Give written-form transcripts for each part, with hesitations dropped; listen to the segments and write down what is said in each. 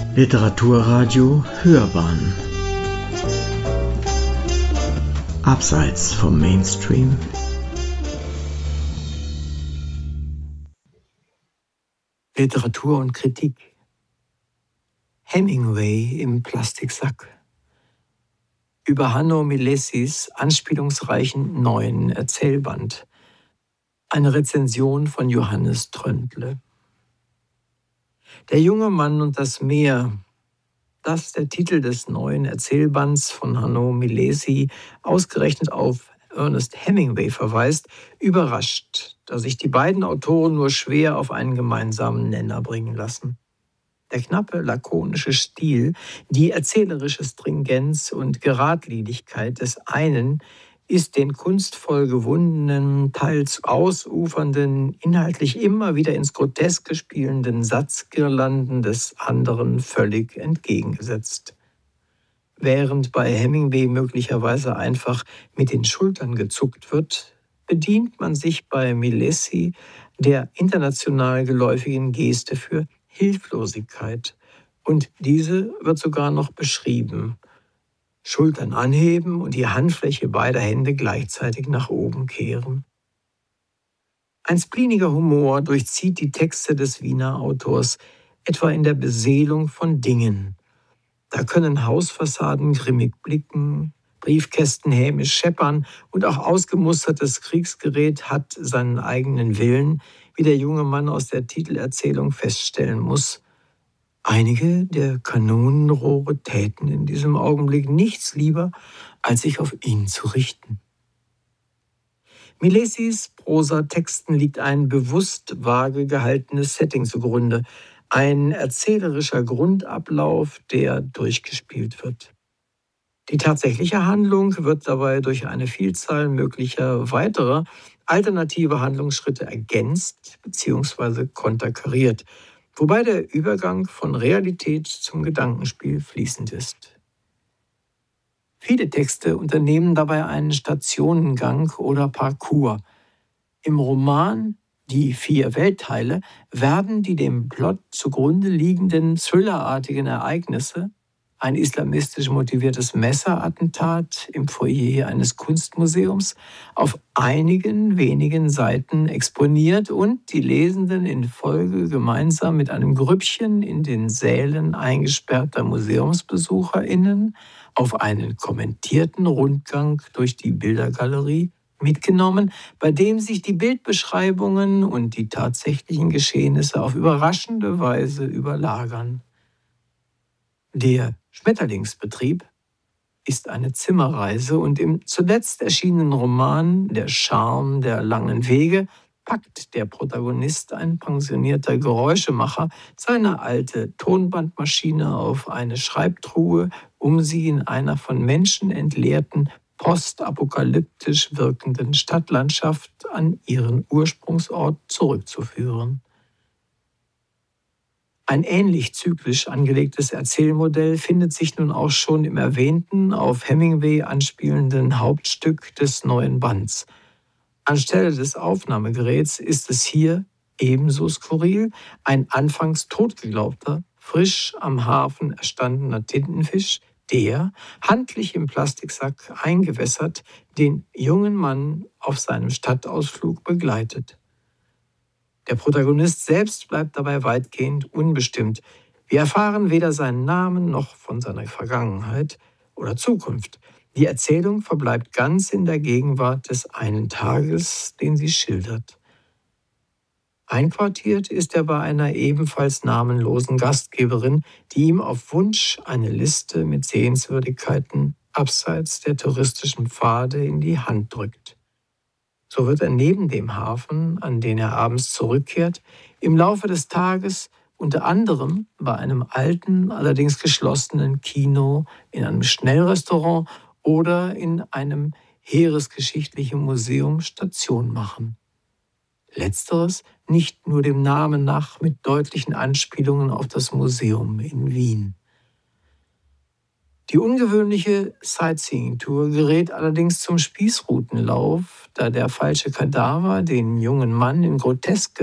Literaturradio Hörbahn Abseits vom Mainstream. Literatur und Kritik. Hemingway im Plastiksack. Über Hanno Milessis anspielungsreichen neuen Erzählband. Eine Rezension von Johannes Tröndle. Der junge Mann und das Meer. Das ist der Titel des neuen Erzählbands von Hanno Milesi, ausgerechnet auf Ernest Hemingway verweist, überrascht, da sich die beiden Autoren nur schwer auf einen gemeinsamen Nenner bringen lassen. Der knappe, lakonische Stil, die erzählerische Stringenz und Geradlinigkeit des einen ist den kunstvoll gewundenen, teils ausufernden, inhaltlich immer wieder ins Groteske spielenden Satzgirlanden des anderen völlig entgegengesetzt. Während bei Hemingway möglicherweise einfach mit den Schultern gezuckt wird, bedient man sich bei Milesi der international geläufigen Geste für Hilflosigkeit. Und diese wird sogar noch beschrieben. Schultern anheben und die Handfläche beider Hände gleichzeitig nach oben kehren. Ein spleeniger Humor durchzieht die Texte des Wiener Autors, etwa in der Beseelung von Dingen. Da können Hausfassaden grimmig blicken, Briefkästen hämisch scheppern und auch ausgemustertes Kriegsgerät hat seinen eigenen Willen, wie der junge Mann aus der Titelerzählung feststellen muss. Einige der Kanonenrohre täten in diesem Augenblick nichts lieber, als sich auf ihn zu richten. Milesis Prosatexten liegt ein bewusst vage gehaltenes Setting zugrunde, ein erzählerischer Grundablauf, der durchgespielt wird. Die tatsächliche Handlung wird dabei durch eine Vielzahl möglicher weiterer alternative Handlungsschritte ergänzt bzw. konterkariert, wobei der Übergang von Realität zum Gedankenspiel fließend ist. Viele Texte unternehmen dabei einen Stationengang oder Parcours. Im Roman Die 4 Weltteile werden die dem Plot zugrunde liegenden thrillerartigen Ereignisse, ein islamistisch motiviertes Messerattentat im Foyer eines Kunstmuseums, auf einigen wenigen Seiten exponiert und die Lesenden in Folge gemeinsam mit einem Grüppchen in den Sälen eingesperrter MuseumsbesucherInnen auf einen kommentierten Rundgang durch die Bildergalerie mitgenommen, bei dem sich die Bildbeschreibungen und die tatsächlichen Geschehnisse auf überraschende Weise überlagern. Der Schmetterlingsbetrieb ist eine Zimmerreise und im zuletzt erschienenen Roman Der Charme der langen Wege packt der Protagonist, ein pensionierter Geräuschemacher, seine alte Tonbandmaschine auf eine Schreibtruhe, um sie in einer von Menschen entleerten, postapokalyptisch wirkenden Stadtlandschaft an ihren Ursprungsort zurückzuführen. Ein ähnlich zyklisch angelegtes Erzählmodell findet sich nun auch schon im erwähnten, auf Hemingway anspielenden Hauptstück des neuen Bands. Anstelle des Aufnahmegeräts ist es hier ebenso skurril, ein anfangs totgeglaubter, frisch am Hafen erstandener Tintenfisch, der, handlich im Plastiksack eingewässert, den jungen Mann auf seinem Stadtausflug begleitet. Der Protagonist selbst bleibt dabei weitgehend unbestimmt. Wir erfahren weder seinen Namen noch von seiner Vergangenheit oder Zukunft. Die Erzählung verbleibt ganz in der Gegenwart des einen Tages, den sie schildert. Einquartiert ist er bei einer ebenfalls namenlosen Gastgeberin, die ihm auf Wunsch eine Liste mit Sehenswürdigkeiten abseits der touristischen Pfade in die Hand drückt. So wird er neben dem Hafen, an den er abends zurückkehrt, im Laufe des Tages unter anderem bei einem alten, allerdings geschlossenen Kino, in einem Schnellrestaurant oder in einem heeresgeschichtlichen Museum Station machen. Letzteres nicht nur dem Namen nach mit deutlichen Anspielungen auf das Museum in Wien. Die ungewöhnliche Sightseeing-Tour gerät allerdings zum Spießrutenlauf, da der falsche Kadaver den jungen Mann in groteske,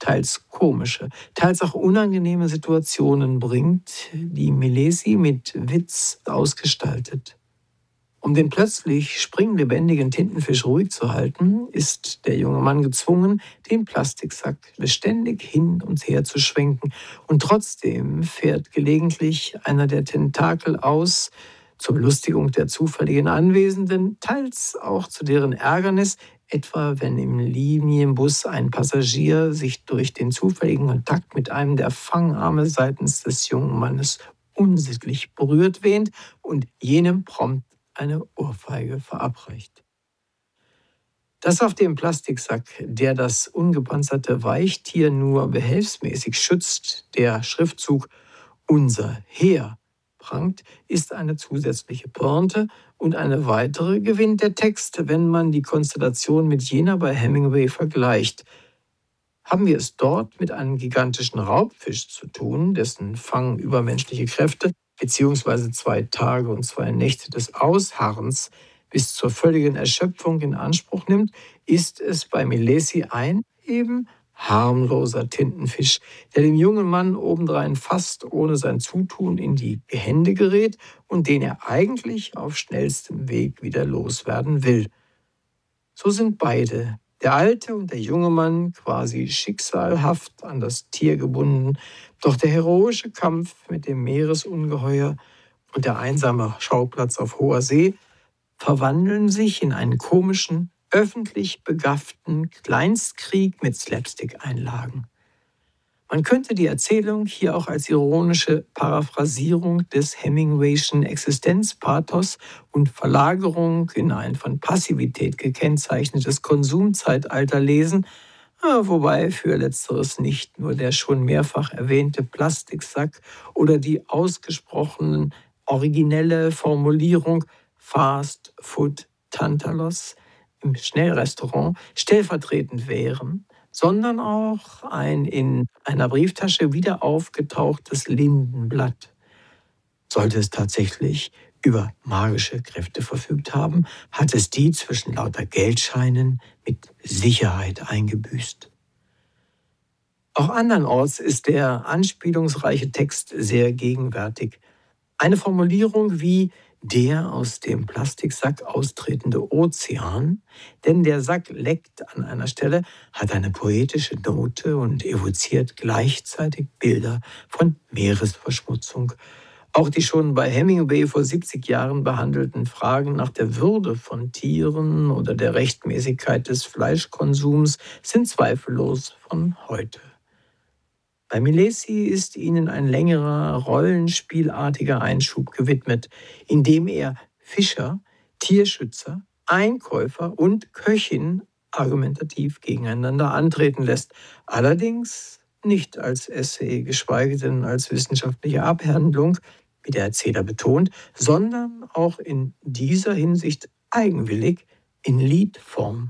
teils komische, teils auch unangenehme Situationen bringt, die Milesi mit Witz ausgestaltet. Um den plötzlich springlebendigen Tintenfisch ruhig zu halten, ist der junge Mann gezwungen, den Plastiksack beständig hin und her zu schwenken. Und trotzdem fährt gelegentlich einer der Tentakel aus, zur Belustigung der zufälligen Anwesenden, teils auch zu deren Ärgernis, etwa wenn im Linienbus ein Passagier sich durch den zufälligen Kontakt mit einem der Fangarme seitens des jungen Mannes unsittlich berührt wähnt und jenem prompt eine Ohrfeige verabreicht. Dass auf dem Plastiksack, der das ungepanzerte Weichtier nur behelfsmäßig schützt, der Schriftzug „Unser Heer" prangt, ist eine zusätzliche Pointe, und eine weitere gewinnt der Text, wenn man die Konstellation mit jener bei Hemingway vergleicht. Haben wir es dort mit einem gigantischen Raubfisch zu tun, dessen Fang übermenschliche Kräfte bzw. 2 Tage und 2 Nächte des Ausharrens bis zur völligen Erschöpfung in Anspruch nimmt, ist es bei Milesi ein eben harmloser Tintenfisch, der dem jungen Mann obendrein fast ohne sein Zutun in die Gehände gerät und den er eigentlich auf schnellstem Weg wieder loswerden will. So sind beide, der alte und der junge Mann, quasi schicksalhaft an das Tier gebunden, doch der heroische Kampf mit dem Meeresungeheuer und der einsame Schauplatz auf hoher See verwandeln sich in einen komischen, öffentlich begafften Kleinstkrieg mit Slapstick-Einlagen. Man könnte die Erzählung hier auch als ironische Paraphrasierung des Hemingwayschen Existenzpathos und Verlagerung in ein von Passivität gekennzeichnetes Konsumzeitalter lesen, wobei für letzteres nicht nur der schon mehrfach erwähnte Plastiksack oder die ausgesprochenen originelle Formulierung Fast Food Tantalos im Schnellrestaurant stellvertretend wären, sondern auch ein in einer Brieftasche wieder aufgetauchtes Lindenblatt. Sollte es tatsächlich über magische Kräfte verfügt haben, hat es die zwischen lauter Geldscheinen mit Sicherheit eingebüßt. Auch andernorts ist der anspielungsreiche Text sehr gegenwärtig. Eine Formulierung wie der aus dem Plastiksack austretende Ozean, denn der Sack leckt an einer Stelle, hat eine poetische Note und evoziert gleichzeitig Bilder von Meeresverschmutzung. Auch die schon bei Hemingway vor 70 Jahren behandelten Fragen nach der Würde von Tieren oder der Rechtmäßigkeit des Fleischkonsums sind zweifellos von heute. Bei Milesi ist ihnen ein längerer, rollenspielartiger Einschub gewidmet, in dem er Fischer, Tierschützer, Einkäufer und Köchin argumentativ gegeneinander antreten lässt. Allerdings nicht als Essay, geschweige denn als wissenschaftliche Abhandlung, wie der Erzähler betont, sondern auch in dieser Hinsicht eigenwillig in Liedform.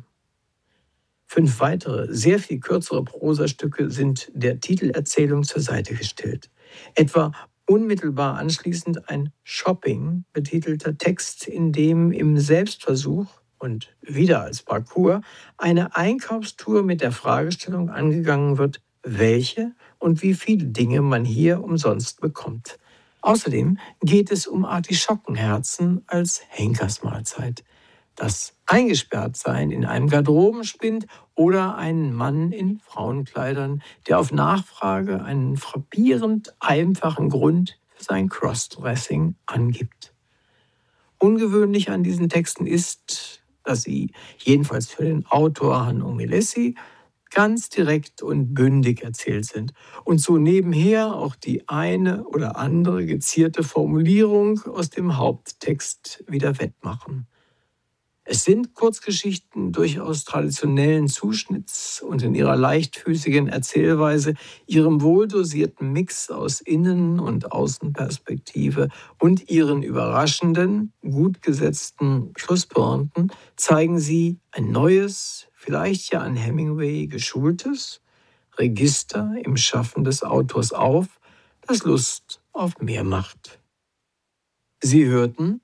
5 weitere, sehr viel kürzere Prosastücke sind der Titelerzählung zur Seite gestellt. Etwa unmittelbar anschließend ein Shopping betitelter Text, in dem im Selbstversuch und wieder als Parcours eine Einkaufstour mit der Fragestellung angegangen wird, welche und wie viele Dinge man hier umsonst bekommt. Außerdem geht es um Artischockenherzen als Henkersmahlzeit, das Eingesperrtsein in einem Garderobenspind oder einen Mann in Frauenkleidern, der auf Nachfrage einen frappierend einfachen Grund für sein Crossdressing angibt. Ungewöhnlich an diesen Texten ist, dass sie, jedenfalls für den Autor Hanno Milesi, ganz direkt und bündig erzählt sind und so nebenher auch die eine oder andere gezierte Formulierung aus dem Haupttext wieder wettmachen. Es sind Kurzgeschichten durchaus traditionellen Zuschnitts und in ihrer leichtfüßigen Erzählweise, ihrem wohldosierten Mix aus Innen- und Außenperspektive und ihren überraschenden, gut gesetzten Schlusspointen zeigen sie ein neues, vielleicht ja an Hemingway geschultes Register im Schaffen des Autors auf, das Lust auf mehr macht. Sie hörten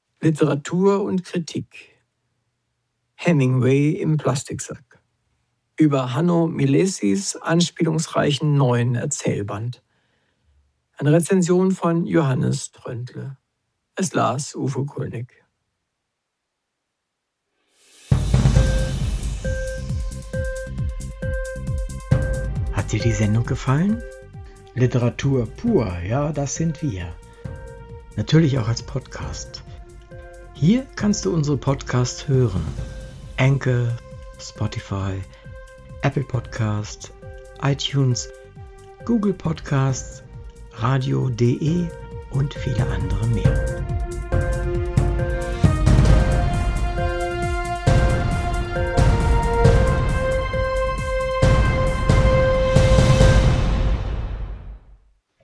Literatur und Kritik. Hemingway im Plastiksack. über Hanno Milesis anspielungsreichen neuen Erzählband. Eine Rezension von Johannes Tröntle. Es las Uwe Kulnig. Hat dir die Sendung gefallen? Literatur pur, ja, das sind wir. Natürlich auch als Podcast. Hier kannst du unsere Podcasts hören. Anchor, Spotify, Apple Podcasts, iTunes, Google Podcasts, radio.de und viele andere mehr.